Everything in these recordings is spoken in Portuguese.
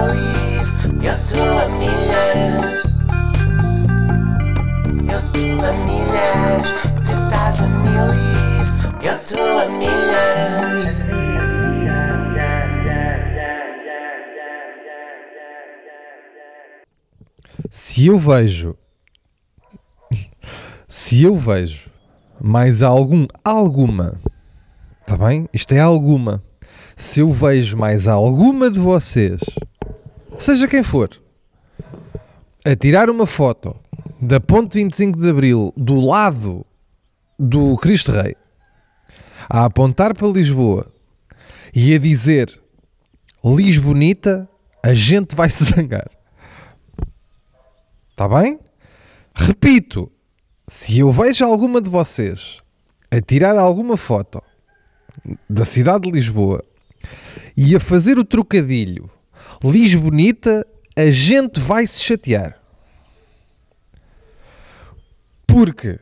milis, eu tô a milhas. Eu tô a milhas, tu estás a milis, eu tô a milhas. Se eu vejo mais alguma, tá bem? Isto é alguma. Se eu vejo mais alguma de vocês, seja quem for, a tirar uma foto da Ponte 25 de Abril do lado do Cristo Rei, a apontar para Lisboa e a dizer Lisbonita, a gente vai se zangar. Está bem? Repito, se eu vejo alguma de vocês a tirar alguma foto da cidade de Lisboa e a fazer o trocadilho Lisbonita, a gente vai se chatear. Porque,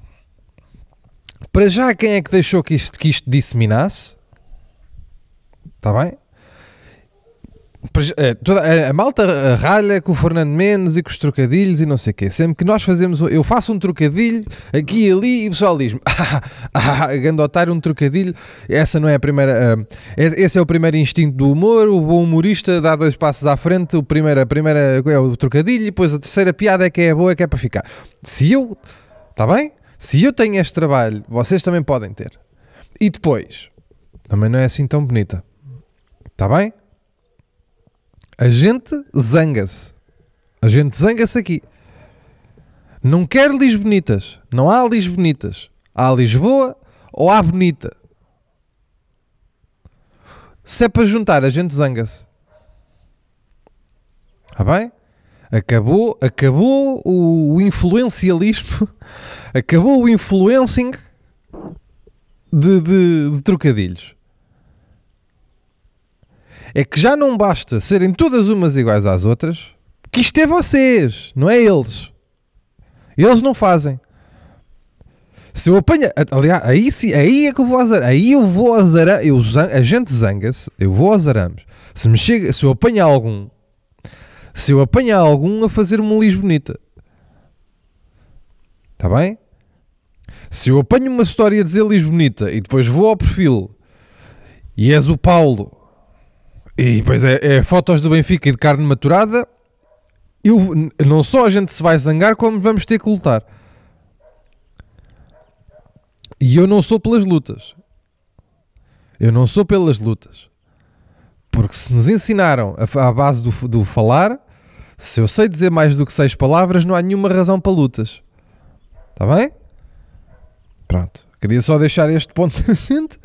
para já, quem é que deixou que isto disseminasse? Está bem? A malta ralha com o Fernando Mendes e com os trocadilhos e não sei o quê. Sempre que nós fazemos, eu faço um trocadilho aqui e ali e o pessoal diz-me grande otário, um trocadilho, essa não é a primeira, esse é o primeiro instinto do humor, o bom humorista dá 2 passos à frente, a primeira é o trocadilho e depois a terceira piada é que é boa, é que é para ficar. Está bem? Se eu tenho este trabalho, vocês também podem ter. E depois, também não é assim tão bonita. Está bem? A gente zanga-se. A gente zanga-se aqui. Não quer Lisbonitas. Não há Lisbonitas. Há Lisboa ou há bonita. Se é para juntar, a gente zanga-se. Está bem? Acabou o influencialismo. Acabou o influencing de trocadilhos. É que já não basta serem todas umas iguais às outras, que isto é vocês, não é eles. Eles não fazem. Se eu apanho... Aliás, aí é que eu vou azar. Aí eu vou azarar. A gente zanga-se, eu vou azaramos. Se eu apanho algum a fazer uma Lisbonita. Está bem? Se eu apanho uma história a dizer Lisbonita e depois vou ao perfil e és o Paulo... E depois é fotos do Benfica e de carne maturada. Não só a gente se vai zangar, como vamos ter que lutar. E eu não sou pelas lutas. Porque se nos ensinaram à base do falar, se eu sei dizer mais do que 6 palavras, não há nenhuma razão para lutas. Está bem? Pronto. Queria só deixar este ponto assente.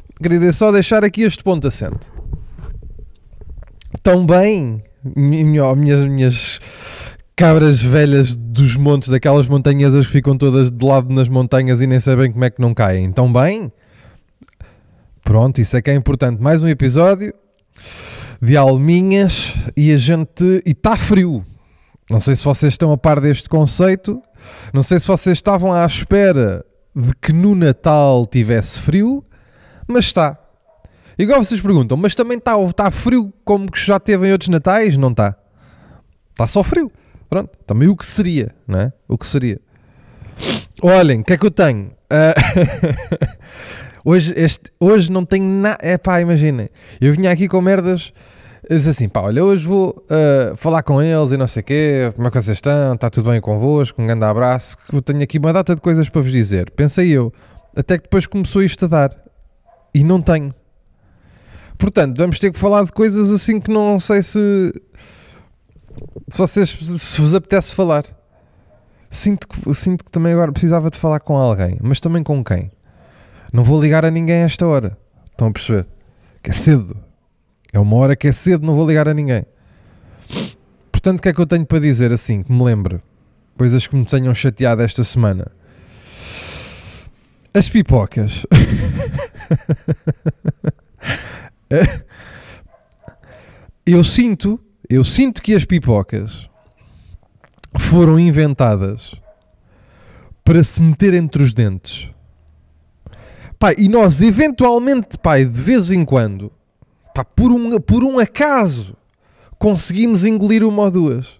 Também, minhas cabras velhas dos montes, daquelas montanhesas que ficam todas de lado nas montanhas e nem sabem como é que não caem. Tão bem? Pronto, isso é que é importante. Mais um episódio de alminhas e está frio. Não sei se vocês estão a par deste conceito. Não sei se vocês estavam à espera de que no tivesse frio, mas está. Igual vocês perguntam, mas também está frio como que já teve em outros natais? Não está. Está só frio. Pronto. Também o que seria, não é? O que seria. Olhem, o que é que eu tenho? Hoje não tenho nada. Imaginem. Eu vinha aqui com merdas. Diz assim, olha, hoje vou falar com eles e não sei o quê. Como é que vocês estão? Está tudo bem convosco? Um grande abraço. Que eu tenho aqui uma data de coisas para vos dizer. Pensei eu. Até que depois começou isto a dar. E não tenho. Portanto, vamos ter que falar de coisas assim que não sei se vos apetece falar. Sinto que também agora precisava de falar com alguém. Mas também com quem? Não vou ligar a ninguém a esta hora. Estão a perceber? Que é cedo. É uma hora que é cedo, não vou ligar a ninguém. Portanto, o que é que eu tenho para dizer assim, que me lembre? Coisas que me tenham chateado esta semana. As pipocas. Eu sinto que as pipocas foram inventadas para se meter entre os dentes. E nós eventualmente, de vez em quando, por um acaso conseguimos engolir uma ou duas.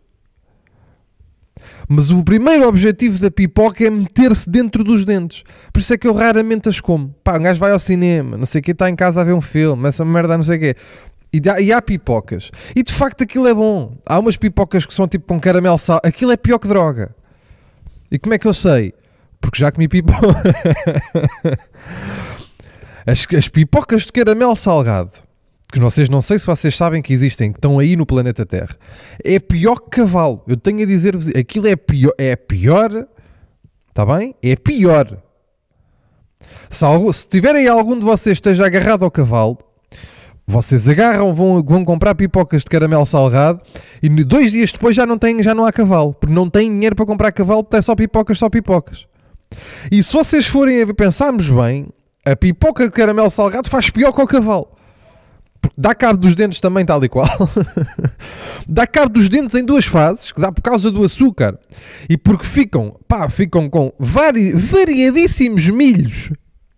Mas o primeiro objetivo da pipoca é meter-se dentro dos dentes. Por isso é que eu raramente as como. Pá, um gajo vai ao cinema, não sei o que, está em casa a ver um filme, essa merda não sei o quê. E há pipocas. E de facto aquilo é bom. Há umas pipocas que são tipo com caramelo sal. Aquilo é pior que droga. E como é que eu sei? Porque já comi pipoca. As pipocas de caramelo salgado, que vocês não sei se vocês sabem que existem, que estão aí no planeta Terra, é pior que cavalo. Eu tenho a dizer-vos, aquilo é pior, está bem? É pior. Se tiverem algum de vocês esteja agarrado ao cavalo, vocês agarram, vão comprar pipocas de caramelo salgado e 2 dias depois já não há cavalo, porque não têm dinheiro para comprar cavalo, porque é só pipocas. E se vocês forem a pensarmos bem, a pipoca de caramelo salgado faz pior que o cavalo. Porque dá cabo dos dentes também, tal e qual. Dá cabo dos dentes em 2 fases, que dá por causa do açúcar. E porque ficam com variadíssimos milhos.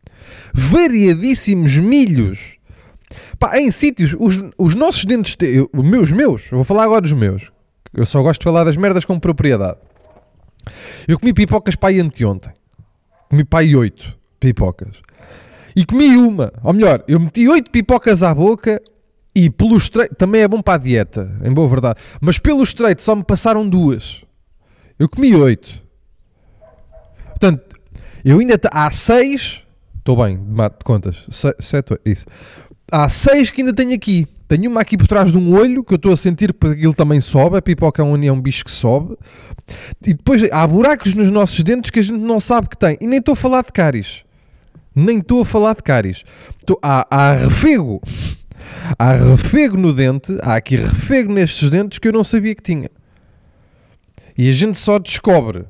Pá, em sítios, os nossos dentes, os meus, eu vou falar agora dos meus. Eu só gosto de falar das merdas com propriedade. Eu comi pipocas para aí anteontem. Comi para aí 8 pipocas. E comi uma, ou melhor, eu meti 8 pipocas à boca e pelo estreito, também é bom para a dieta, em boa verdade, mas pelo estreito só me passaram 2. Eu comi 8. Portanto, eu ainda há 6, estou bem, de contas, 7, isso. Há 6 que ainda tenho aqui. Tenho uma aqui por trás de um olho, que eu estou a sentir porque aquilo também sobe, a pipoca é um bicho que sobe. E depois há buracos nos nossos dentes que a gente não sabe que tem. E nem estou a falar de cáries. Há refego. Há refego no dente. Há aqui refego nestes dentes que eu não sabia que tinha. E a gente só descobre.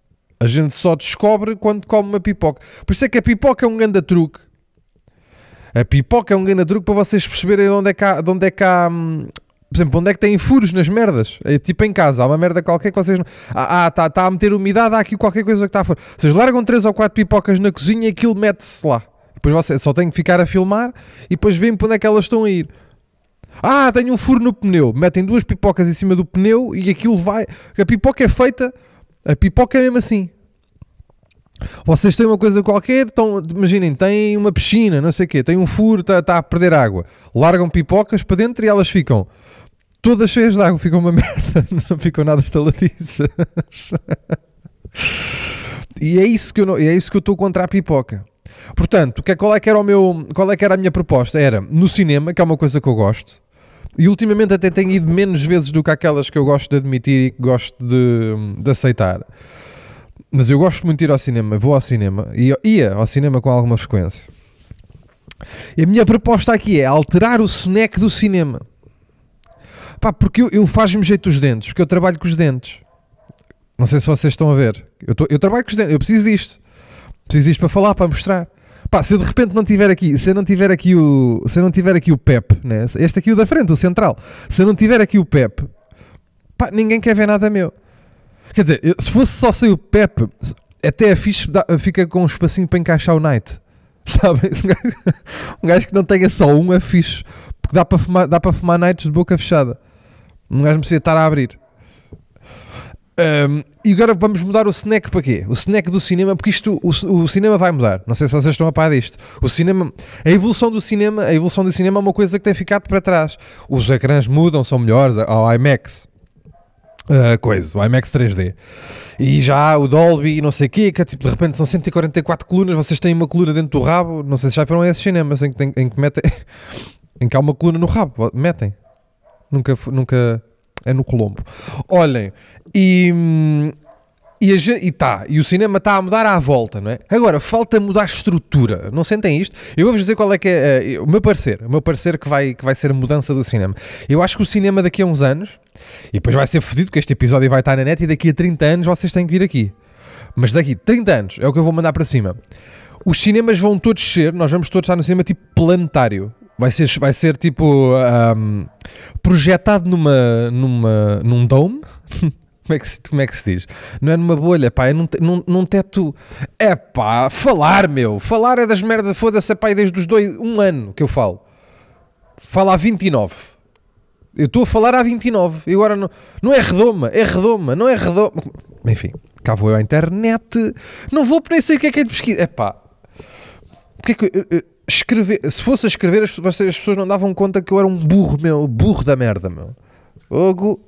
Quando come uma pipoca. Por isso é que a pipoca é um grande truque. A pipoca é um grande truque para vocês perceberem onde é que há, por exemplo, onde é que têm furos nas merdas. É tipo em casa, há uma merda qualquer que vocês não... Está a meter umidade, há aqui qualquer coisa que está a fora. Vocês largam 3 ou 4 pipocas na cozinha e aquilo mete-se lá. Depois vocês só têm que ficar a filmar e depois veem para onde é que elas estão a ir. Tenho um furo no pneu. Metem 2 pipocas em cima do pneu e aquilo vai... A pipoca é feita... A pipoca é mesmo assim. Vocês têm uma coisa qualquer, imaginem, têm uma piscina, não sei o quê, tem um furo, está a perder água. Largam pipocas para dentro e elas ficam todas cheias de água, ficam uma merda, não ficam nada estaladiças. E é isso que eu estou contra a pipoca. Portanto, qual é que era a minha proposta? Era no cinema, que é uma coisa que eu gosto, e ultimamente até tenho ido menos vezes do que aquelas que eu gosto de admitir e que gosto de aceitar. Mas eu gosto muito de ir ao cinema, vou ao cinema, e ia ao cinema com alguma frequência. E a minha proposta aqui é alterar o snack do cinema. Pá, porque eu faz-me jeito os dentes, porque eu trabalho com os dentes. Não sei se vocês estão a ver. Eu trabalho com os dentes, eu preciso disto. Preciso disto para falar, para mostrar. Pá, se eu de repente não tiver aqui, se eu não tiver aqui o PEP, né? Este aqui o da frente, o central. Se eu não tiver aqui o PEP, pá, ninguém quer ver nada meu. Quer dizer, se fosse só sem o PEP, até a fixe fica com um espacinho para encaixar o night. Sabem? Um gajo que não tenha só um é fixe. Porque dá para fumar nights de boca fechada. Um gajo não precisa estar a abrir. E agora vamos mudar o snack para quê? O snack do cinema, porque o cinema vai mudar. Não sei se vocês estão a par disto. A evolução do cinema é uma coisa que tem ficado para trás. Os ecrãs mudam, são melhores. Ao IMAX. O IMAX 3D. E já o Dolby, não sei o quê, que tipo, de repente são 144 colunas, vocês têm uma coluna dentro do rabo, não sei se já foram a esses cinemas em que metem, em que há uma coluna no rabo, metem. Nunca é no Colombo. Olhem, e o cinema está a mudar à volta, não é? Agora, falta mudar a estrutura. Não sentem isto? Eu vou-vos dizer qual é que é o meu parecer que vai ser a mudança do cinema. Eu acho que o cinema daqui a uns anos, e depois vai ser fodido, porque este episódio vai estar na net, e daqui a 30 anos vocês têm que vir aqui. Mas daqui a 30 anos, é o que eu vou mandar para cima. Os cinemas vão todos ser, nós vamos todos estar no cinema tipo planetário. Vai ser tipo projetado num dome. Como é que se diz? Não é numa bolha, pá, é num teto. É pá, falar é das merdas, foda-se, pá, desde os 1 ano que eu falo. Falo há 29. Eu estou a falar há 29. E agora não é redoma, não é redoma. Enfim, cá vou eu à internet. Não vou nem sei o que é de pesquisa. Epá. Porque é que escrever, se fosse a escrever, as pessoas não davam conta que eu era um burro, meu. Burro da merda, meu. Ogo.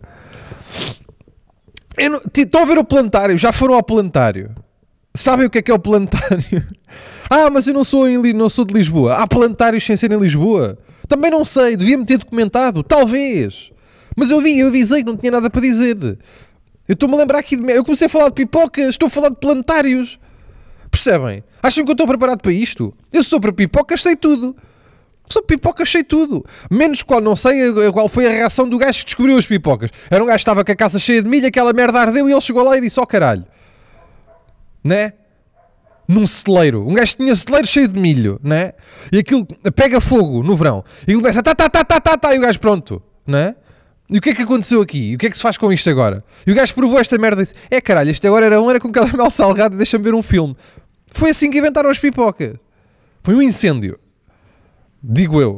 Estão a ver o planetário? Já foram ao planetário? Sabem o que é o planetário? Ah, mas eu não sou de Lisboa. Há planetários sem ser em Lisboa? Também não sei, devia-me ter documentado. Talvez. Mas eu avisei que não tinha nada para dizer. Eu estou-me a lembrar aqui de... Eu comecei a falar de pipocas, estou a falar de planetários. Percebem? Acham que eu estou preparado para isto? Eu sou para pipocas, sei tudo. Sou pipocas, sei tudo. Menos qual, não sei qual foi a reação do gajo que descobriu as pipocas. Era um gajo que estava com a casa cheia de milho, aquela merda ardeu e ele chegou lá e disse, caralho. Né? Num celeiro. Um gajo que tinha celeiro cheio de milho, né? E aquilo pega fogo no verão. E ele começa e o gajo pronto, né? E o que é que aconteceu aqui? E o que é que se faz com isto agora? E o gajo provou esta merda e disse, caralho, isto agora era com caramelo salgado e deixa-me ver um filme. Foi assim que inventaram as pipocas. Foi um incêndio. Digo eu.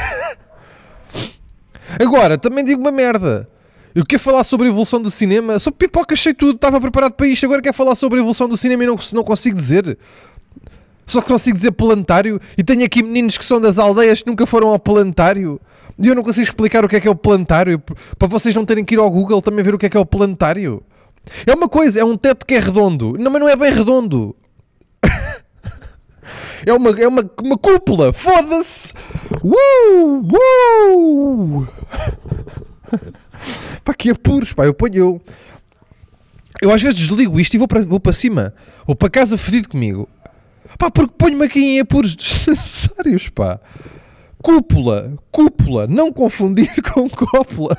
Agora, também digo uma merda. Eu quero falar sobre a evolução do cinema. Sobre pipocas sei tudo. Estava preparado para isto. Agora quero falar sobre a evolução do cinema e não consigo dizer. Só consigo dizer planetário. E tenho aqui meninos que são das aldeias que nunca foram ao planetário. E eu não consigo explicar o que é o planetário. Para vocês não terem que ir ao Google também ver o que é o planetário. É uma coisa. É um teto que é redondo. Não, mas não é bem redondo. É uma cúpula. Foda-se. Pá, que apuros, pá. Eu às vezes desligo isto e vou para cima. Vou para casa fedido comigo. Pá, porque ponho-me aqui em apuros desnecessários, pá. Cúpula. Não confundir com cópula.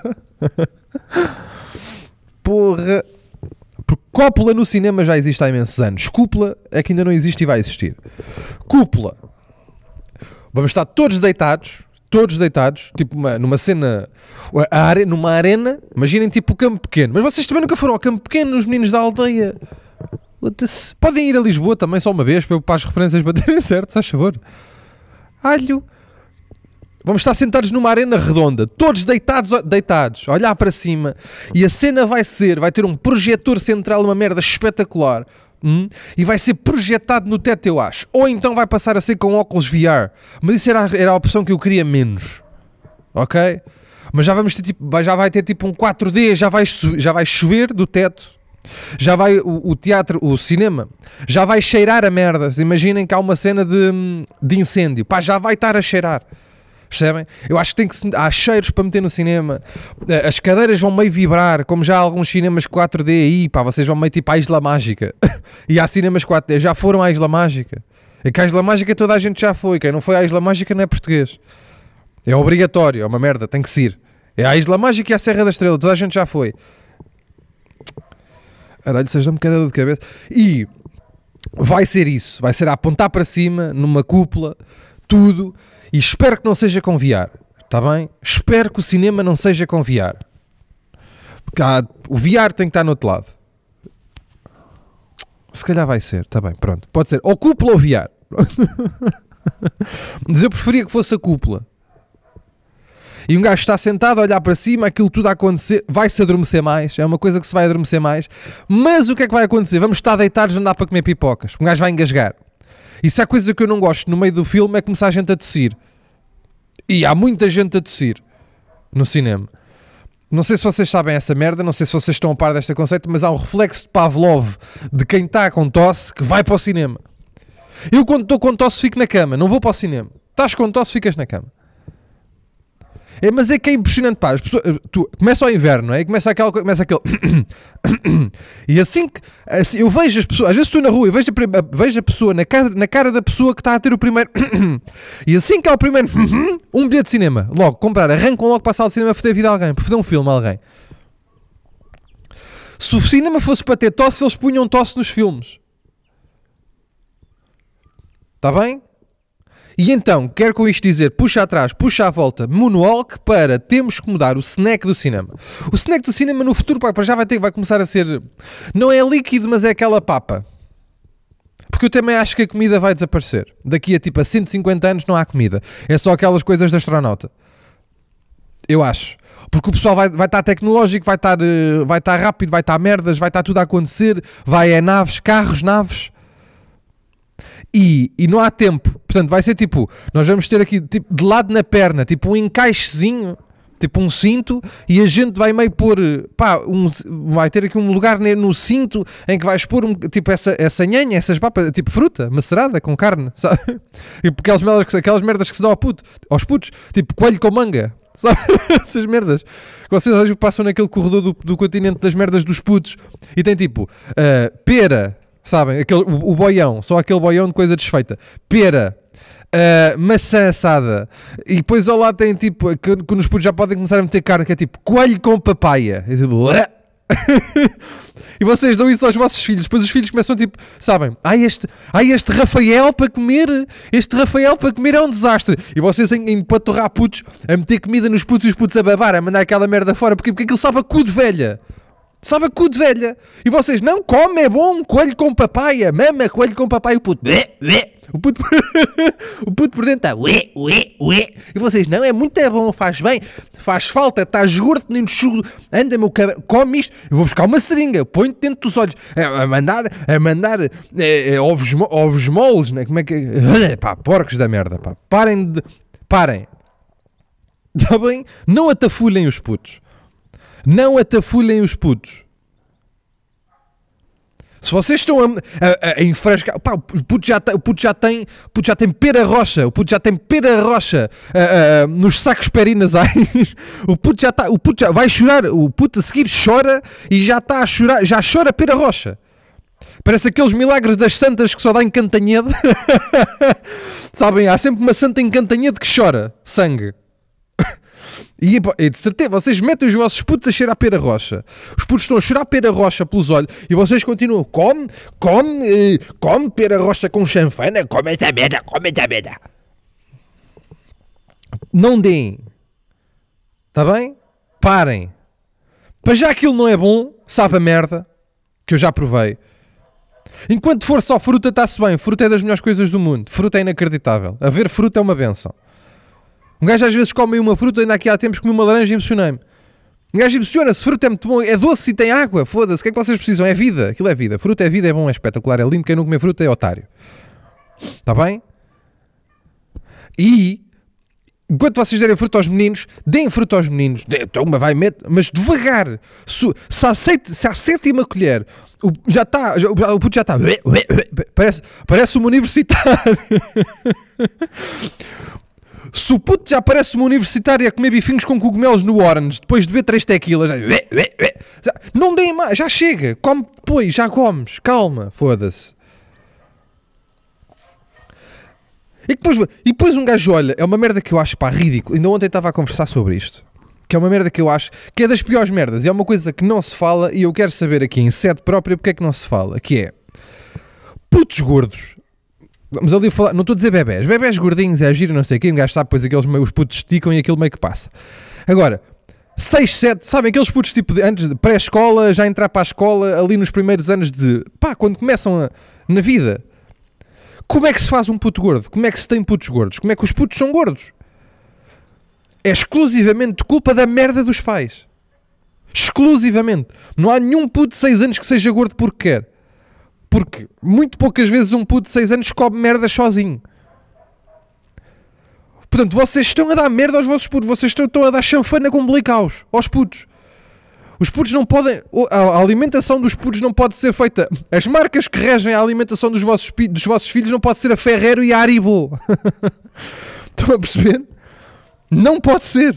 Porra. Porque cópula no cinema já existe há imensos anos. Cúpula é que ainda não existe e vai existir. Cúpula. Vamos estar todos deitados, tipo numa cena, numa arena, imaginem tipo o Campo Pequeno. Mas vocês também nunca foram ao Campo Pequeno, os meninos da aldeia. Podem ir a Lisboa também só uma vez, para as referências baterem certo, se faz favor. Alho. Vamos estar sentados numa arena redonda, todos deitados, a olhar para cima, e a cena vai ter um projetor central, uma merda espetacular, e vai ser projetado no teto, eu acho. Ou então vai passar a ser com óculos VR, mas isso era a opção que eu queria menos, ok? Mas já vai ter tipo um 4D, já vai chover do teto, já vai o teatro, o cinema, já vai cheirar a merda. Imaginem que há uma cena de incêndio, pá, já vai estar a cheirar. Percebem? Eu acho que há cheiros para meter no cinema. As cadeiras vão meio vibrar, como já há alguns cinemas 4D aí, pá, vocês vão meio tipo à Isla Mágica. E há cinemas 4D, já foram à Isla Mágica. É que à Isla Mágica toda a gente já foi. Quem não foi à Isla Mágica não é português. É obrigatório, é uma merda, tem que se ir. É à Isla Mágica e à Serra da Estrela, toda a gente já foi. Caralho, vocês dão-me cada dor de cabeça. E vai ser isso, vai ser a apontar para cima, numa cúpula, tudo. E espero que não seja com VR, está bem? Espero que o cinema não seja com VR. Porque o VR tem que estar no outro lado. Se calhar vai ser, está bem, pronto. Pode ser ou cúpula ou VR. Mas eu preferia que fosse a cúpula. E um gajo está sentado a olhar para cima, aquilo tudo a acontecer, vai-se adormecer mais, é uma coisa que se vai adormecer mais. Mas o que é que vai acontecer? Vamos estar deitados, não dá para comer pipocas. Um gajo vai engasgar. E se há coisa que eu não gosto no meio do filme é começar a gente a tossir. E há muita gente a tossir no cinema. Não sei se vocês sabem essa merda, não sei se vocês estão a par deste conceito, mas há um reflexo de Pavlov de quem está com tosse que vai para o cinema. Eu quando estou com tosse fico na cama, não vou para o cinema. Estás com tosse, ficas na cama. Mas é que é impressionante, pá. As pessoas, começa o inverno, não é? E começa aquele e assim eu vejo as pessoas, às vezes estou na rua e vejo a pessoa na cara da pessoa que está a ter o primeiro e assim que há o primeiro um bilhete de cinema, logo, arrancam logo para a sala de cinema a foder a vida a alguém, para foder um filme a alguém. Se o cinema fosse para ter tosse, eles punham tosse nos filmes. Está bem? E então, quero com isto dizer, puxa atrás, puxa à volta, moonwalk para temos que mudar o snack do cinema. O snack do cinema no futuro, para já vai começar a ser, não é líquido, mas é aquela papa. Porque eu também acho que a comida vai desaparecer. Daqui a tipo a 150 anos não há comida. É só aquelas coisas de astronauta. Eu acho. Porque o pessoal vai estar tecnológico, vai estar rápido, vai estar merdas, vai estar tudo a acontecer, naves, carros, naves. E não há tempo. Portanto, vai ser tipo, nós vamos ter aqui tipo, de lado na perna, tipo um encaixezinho, tipo um cinto, e a gente vai meio pôr, vai ter aqui um lugar no cinto em que vais pôr tipo essa nhanha, essas papas, tipo fruta macerada com carne, sabe? E aquelas merdas que se dão aos putos, tipo coelho com manga, sabe? Essas merdas. Vocês às vezes passam naquele corredor do continente das merdas dos putos e tem tipo pera, sabem? O boião, só aquele boião de coisa desfeita. Pera. Maçã assada, e depois ao lado tem tipo que nos putos já podem começar a meter carne, que é tipo coelho com papaya, e, tipo, e vocês dão isso aos vossos filhos, depois os filhos começam tipo, sabem, este Rafael para comer é um desastre, e vocês em patorrar putos, a meter comida nos putos e os putos a babar, a mandar aquela merda fora, porque aquilo sabe a cu de velha. Sabe a cu de velha. E vocês, não come, é bom, coelho com papaya, mama, coelho com papaya, o puto, o puto por dentro está, e vocês, não, é muito bom, faz bem, faz falta, estás gordo, nem chulo, anda meu cabelo, come isto, eu vou buscar uma seringa, põe-te dentro dos olhos, a mandar ovos moles, né? Como é que, pá, porcos da merda, pá, parem, está bem? Não atafulhem os putos. Não atafulhem os putos. Se vocês estão a enfrascar... Pá, o puto já tem pera rocha. O puto já tem pera rocha nos sacos perinasais. O puto já vai chorar. O puto a seguir chora e já está a chorar. Já chora pera rocha. Parece aqueles milagres das santas que só dá em Cantanhede. Sabem, há sempre uma santa em Cantanhede que chora sangue. E de certeza, vocês metem os vossos putos a cheirar pera rocha. Os putos estão a cheirar pera rocha pelos olhos e vocês continuam, come pera rocha com chanfana, come esta merda. Não deem. Está bem? Parem. Para já aquilo não é bom, sabe a merda, que eu já provei. Enquanto for só fruta, está-se bem. Fruta é das melhores coisas do mundo. Fruta é inacreditável. Haver fruta é uma benção. Um gajo às vezes come uma fruta, ainda aqui há tempos comi uma laranja e emocionei-me. Um gajo emociona-se, fruta é muito bom, é doce e tem água, foda-se, o que é que vocês precisam? É vida, aquilo é vida. Fruta é vida, é bom, é espetacular, é lindo, quem não comer fruta é otário. Está bem? E, enquanto vocês derem fruta aos meninos, deem fruta aos meninos, mas devagar. Se a sétima colher, o puto já está, parece uma universitária. Se o puto já parece uma universitária a comer bifinhos com cogumelos no Orange depois de beber 3 tequilas, não deem mais, já chega, come depois, já comes, calma, foda-se. E depois um gajo olha, é uma merda que eu acho, pá, ridículo. Ainda ontem estava a conversar sobre isto, que é uma merda que eu acho que é das piores merdas, e é uma coisa que não se fala, e eu quero saber aqui em sede própria porque é que não se fala, que é putos gordos. Vamos ali falar, não estou a dizer bebés gordinhos, é giro, não sei o quê, um gajo sabe, depois os putos esticam e aquilo meio que passa. Agora, 6, 7, sabem aqueles putos tipo antes de pré-escola, já entrar para a escola, ali nos primeiros anos de, pá, quando começam na vida. Como é que se faz um puto gordo? Como é que se tem putos gordos? Como é que os putos são gordos? É exclusivamente culpa da merda dos pais. Exclusivamente. Não há nenhum puto de 6 anos que seja gordo porque quer. Porque muito poucas vezes um puto de 6 anos come merda sozinho. Portanto, vocês estão a dar merda aos vossos putos. Vocês estão a dar chanfana com umbilicaus aos putos. Os putos não podem... A alimentação dos putos não pode ser feita... As marcas que regem a alimentação dos vossos filhos não pode ser a Ferrero e a Haribo. Estão a perceber? Não pode ser.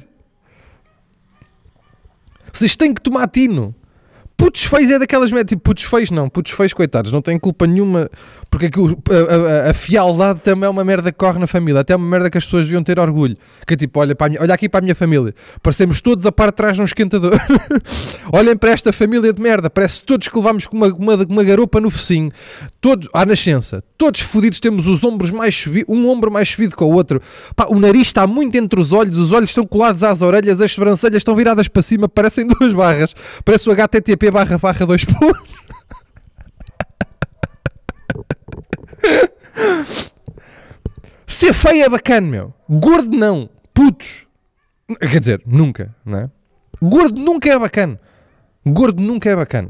Vocês têm que tomar tino. Putos feios é daquelas merdas, tipo, putos feios, coitados, não têm culpa nenhuma, porque a fialdade também é uma merda que corre na família, até é uma merda que as pessoas deviam ter orgulho, que é tipo, olha aqui para a minha família, parecemos todos a par atrás de um esquentador, olhem para esta família de merda, parece todos que levámos com uma garopa no focinho, todos, à nascença, todos fodidos, temos os ombros mais subidos, um ombro mais subido que o outro, pá, o nariz está muito entre os olhos estão colados às orelhas, as sobrancelhas estão viradas para cima, parecem 2 barras, parece o HTTP / 2 pontos. Ser feio é bacana, meu. Gordo não. Putos. Quer dizer, nunca, não é? Gordo nunca é bacana. Gordo nunca é bacana.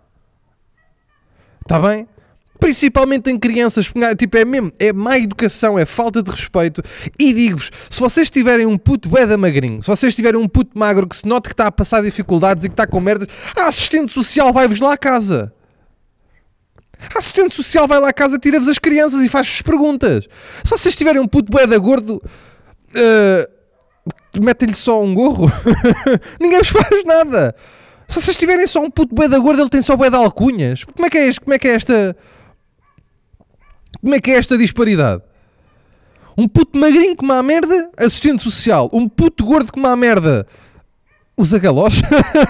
Está bem? Principalmente em crianças, tipo, é mesmo, é má educação, é falta de respeito. E digo-vos, se vocês tiverem um puto bué da magrinho, se vocês tiverem um puto magro que se note que está a passar dificuldades e que está com merdas, a assistente social vai-vos lá à casa. A assistente social vai lá à casa, tira-vos as crianças e faz-vos perguntas. Se vocês tiverem um puto bué da gordo, metem-lhe só um gorro. Ninguém vos faz nada. Se vocês tiverem só um puto bué da gordo, ele tem só bué de alcunhas. Como é que é esta disparidade? Um puto magrinho como a merda, assistente social. Um puto gordo como a merda, usa galocha.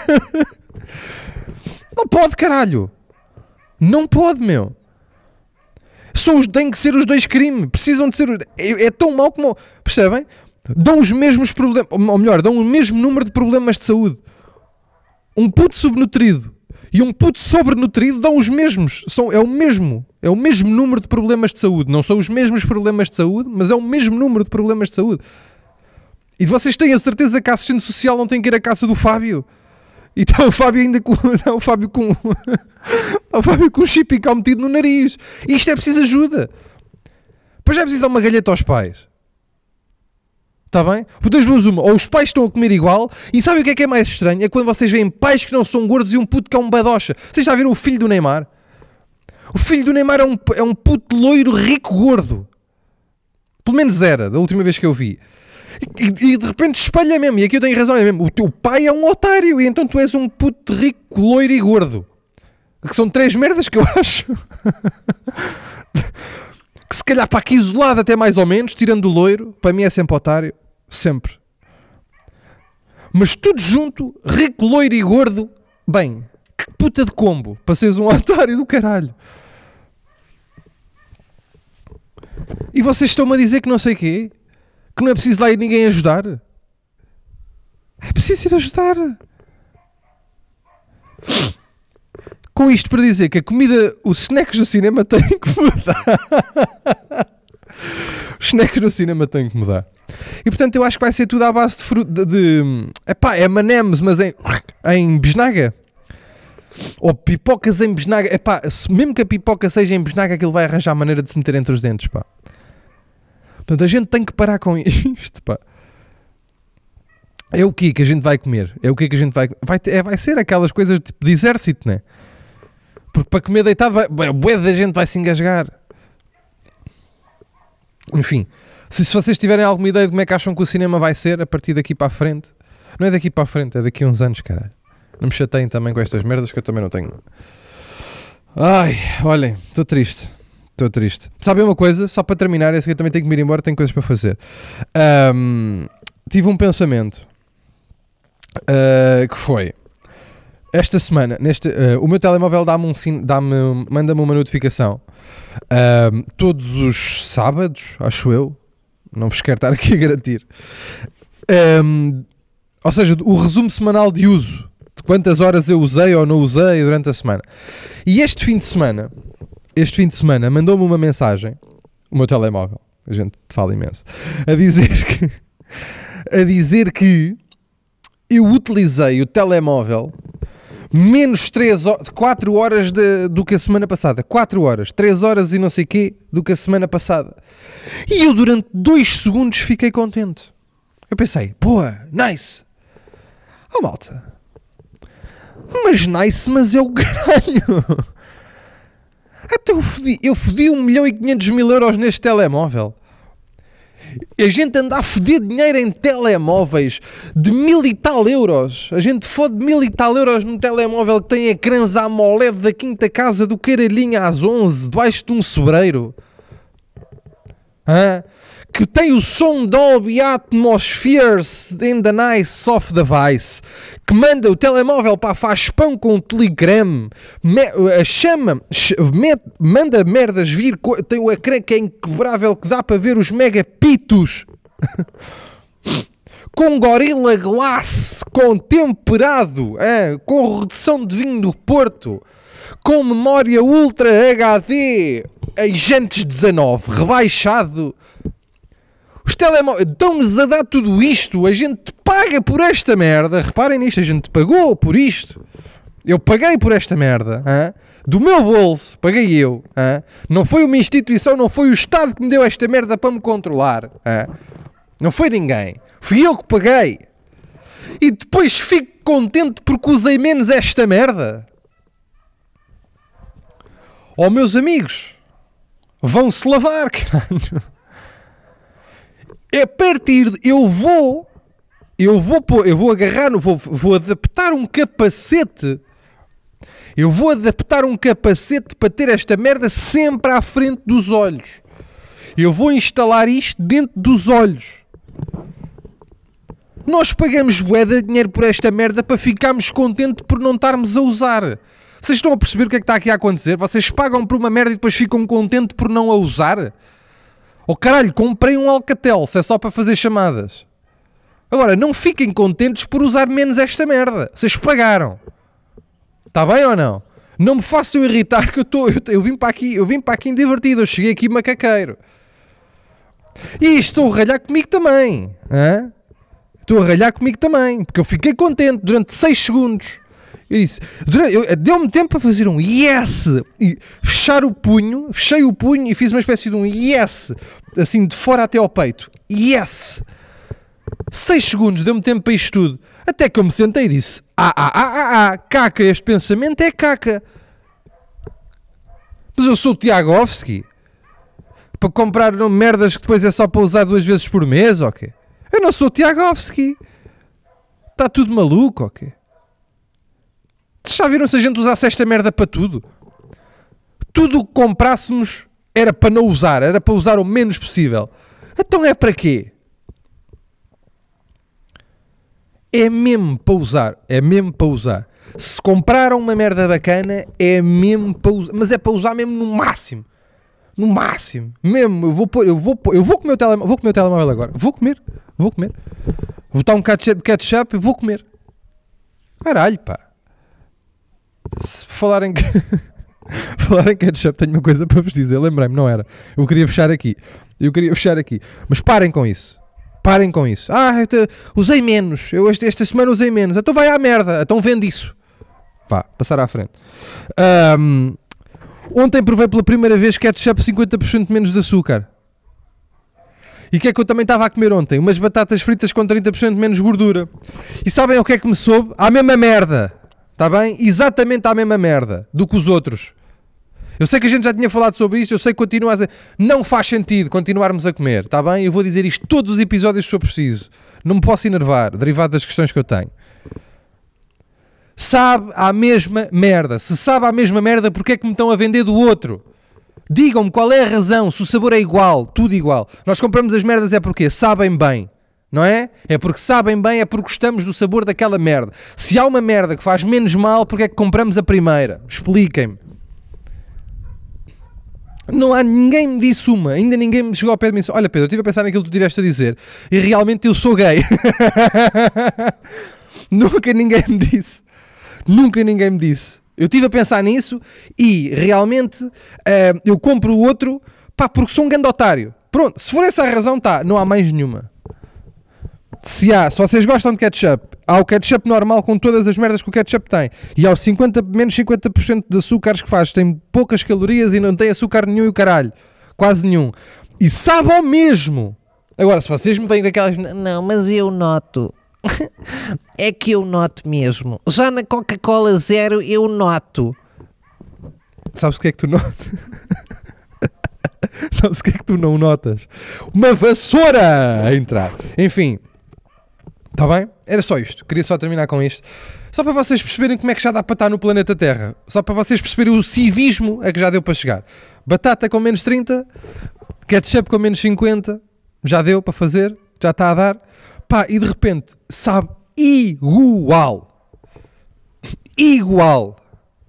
Não pode, caralho. Não pode, meu. Tem que ser os dois crimes. Precisam de ser... É tão mau como... Percebem? Dão os mesmos problemas... Ou melhor, dão o mesmo número de problemas de saúde. Um puto subnutrido e um puto sobrenutrido dão os mesmos. É o mesmo número de problemas de saúde. Não são os mesmos problemas de saúde, mas é o mesmo número de problemas de saúde. E vocês têm a certeza que a assistente social não tem que ir à casa do Fábio? E está o Fábio ainda com... Está o Fábio com um chip metido no nariz. E isto é preciso ajuda. Pois é preciso dar uma galheta aos pais. Está bem? Por duas duas uma. Ou os pais estão a comer igual. E sabem o que é mais estranho? É quando vocês veem pais que não são gordos e um puto que é um badocha. Vocês já viram o filho do Neymar? O filho do Neymar é um puto loiro rico gordo. Pelo menos era, da última vez que eu vi. E de repente espalha mesmo. E aqui eu tenho razão. É mesmo. O teu pai é um otário. E então tu és um puto rico, loiro e gordo. Que são 3 merdas que eu acho. Que se calhar para aqui isolado até mais ou menos, tirando o loiro, para mim é sempre otário. Sempre. Mas tudo junto, rico, loiro e gordo, bem, que puta de combo, para seres um otário do caralho. E vocês estão-me a dizer que não sei o quê? Que não é preciso lá ir ninguém ajudar? É preciso ir ajudar. Com isto para dizer que a comida, os snacks do cinema têm que mudar. Os snacks do cinema têm que mudar. E portanto eu acho que vai ser tudo à base de fruta, epá, é M&M's, mas em bisnaga. Ou pipocas em bisnaga. Epá, mesmo que a pipoca seja em bisnaga, aquilo vai arranjar a maneira de se meter entre os dentes, pá. Portanto a gente tem que parar com isto, pá. É o que a gente vai comer? É o que a gente vai ser aquelas coisas tipo de exército, né? Porque para comer deitado, bué da gente vai se engasgar. Enfim, se vocês tiverem alguma ideia de como é que acham que o cinema vai ser a partir daqui para a frente, não é daqui para a frente, é daqui a uns anos, caralho. Não me chateiem também com estas merdas que eu também não tenho. Ai, olhem, estou triste. Sabem uma coisa? Só para terminar, esse aqui eu também tenho que me ir embora, tenho coisas para fazer. Tive um pensamento que foi... Esta semana, o meu telemóvel manda-me uma notificação todos os sábados, acho eu, não vos quero estar aqui a garantir, ou seja, o resumo semanal de uso, de quantas horas eu usei ou não usei durante a semana. E este fim de semana mandou-me uma mensagem, o meu telemóvel, a gente fala imenso, a dizer que eu utilizei o telemóvel menos 4 horas do que a semana passada. 4 horas, 3 horas e não sei quê do que a semana passada. E eu durante 2 segundos fiquei contente. Eu pensei, boa, nice. Oh malta, mas nice, mas é o caralho. Até eu fodi 1.500.000 euros neste telemóvel. A gente anda a foder dinheiro em telemóveis de 1.000 e tal euros. A gente fode 1.000 e tal euros num telemóvel que tem ecrãs AMOLED da quinta casa do caralhinho às 11, debaixo de um sobreiro. Que tem o som Dolby Atmospheres in the nice soft device, que manda o telemóvel para faz pão com o Telegram, manda merdas vir, tem o ecrã que é inquebrável, que dá para ver os megapitos, com Gorilla Glass, com temperado, com redução de vinho do Porto, com memória Ultra HD, Agentes 19, rebaixado. Os telemóveis estão-nos a dar tudo isto, a gente paga por esta merda, reparem nisto, a gente pagou por isto, eu paguei por esta merda, hein? Do meu bolso, paguei eu, hein? Não foi uma instituição, não foi o Estado que me deu esta merda para me controlar, hein? Não foi ninguém, fui eu que paguei, e depois fico contente porque usei menos esta merda. Oh, meus amigos, vão-se lavar, caralho. É partir, eu vou agarrar, vou adaptar um capacete. Eu vou adaptar um capacete para ter esta merda sempre à frente dos olhos. Eu vou instalar isto dentro dos olhos. Nós pagamos bué de dinheiro por esta merda para ficarmos contentes por não estarmos a usar. Vocês estão a perceber o que é que está aqui a acontecer? Vocês pagam por uma merda e depois ficam contentes por não a usar? Oh caralho, comprei um Alcatel, se é só para fazer chamadas. Agora, não fiquem contentes por usar menos esta merda. Vocês pagaram. Está bem ou não? Não me façam irritar que eu vim para aqui divertido, eu cheguei aqui macaqueiro. E estou a ralhar comigo também. Hein? Estou a ralhar comigo também, porque eu fiquei contente durante 6 segundos. Deu-me tempo para fazer um yes e fechei o punho e fiz uma espécie de um yes, assim de fora até ao peito. Yes! 6 segundos, deu-me tempo para isto tudo. Até que eu me sentei e disse: caca, este pensamento é caca. Mas eu sou o Tiagovski para comprar merdas que depois é só para usar 2 vezes por mês, ok? Eu não sou o Tiagovski. Está tudo maluco, ok? Já viram se a gente usasse esta merda para tudo? Tudo o que comprássemos era para não usar, era para usar o menos possível. Então é para quê? É mesmo para usar, é mesmo para usar. Se compraram uma merda bacana, é mesmo para usar, mas é para usar mesmo no máximo. No máximo. Mesmo, eu vou comer o telemóvel agora. Vou comer. Vou botar um bocado de ketchup e vou comer. Caralho, pá. Se falar em ketchup, tenho uma coisa para vos dizer. Lembrei-me, não era. Eu queria fechar aqui. Mas parem com isso. Usei menos. Eu esta semana usei menos. Então vai à merda. Então vende isso. Vá, passar à frente. Ontem provei pela primeira vez ketchup 50% menos de açúcar. E o que é que eu também estava a comer ontem? Umas batatas fritas com 30% menos gordura. E sabem o que é que me soube? À mesma merda. Está bem? Exatamente à mesma merda do que os outros. Eu sei que a gente já tinha falado sobre isso, eu sei que continua a dizer, não faz sentido continuarmos a comer, está bem? Eu vou dizer isto todos os episódios se for preciso. Não me posso enervar, derivado das questões que eu tenho. Sabe à mesma merda. Se sabe à mesma merda, porque é que me estão a vender do outro? Digam-me qual é a razão, se o sabor é igual, tudo igual. Nós compramos as merdas é porque sabem bem. Não é? É porque sabem bem, é porque gostamos do sabor daquela merda. Se há uma merda que faz menos mal, porque é que compramos a primeira? Expliquem-me. Não há ninguém me disse uma. Ainda ninguém me chegou ao pé de mim e disse: olha Pedro, eu estive a pensar naquilo que tu tiveste a dizer e realmente eu sou gay. Nunca ninguém me disse. Eu estive a pensar nisso e realmente eu compro o outro porque sou um grande otário. Pronto, se for essa a razão, não há mais nenhuma. Se vocês gostam de ketchup, há o ketchup normal com todas as merdas que o ketchup tem. E há o menos 50% de açúcares que faz. Tem poucas calorias e não tem açúcar nenhum e o caralho. Quase nenhum. E sabe ao mesmo. Agora, se vocês me veem com aquelas... Não, mas eu noto. É que eu noto mesmo. Já na Coca-Cola Zero eu noto. Sabes o que é que tu notas? Sabes o que é que tu não notas? Uma vassoura a entrar. Enfim... Está bem? Era só isto. Queria só terminar com isto. Só para vocês perceberem como é que já dá para estar no planeta Terra. Só para vocês perceberem o civismo a que já deu para chegar. Batata com menos 30, ketchup com menos 50, já deu para fazer, já está a dar. Pá, e de repente, sabe igual. Igual.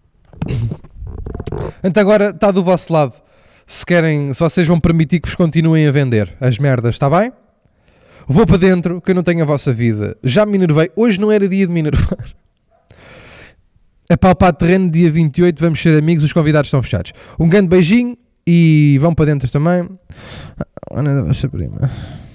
Então agora está do vosso lado. Se vocês vão permitir que vos continuem a vender as merdas, está bem? Vou para dentro, que eu não tenho a vossa vida. Já me enervei. Hoje não era dia de me enervar. Apalpar terreno, dia 28, vamos ser amigos, os convidados estão fechados. Um grande beijinho e vão para dentro também. Ana da vossa prima.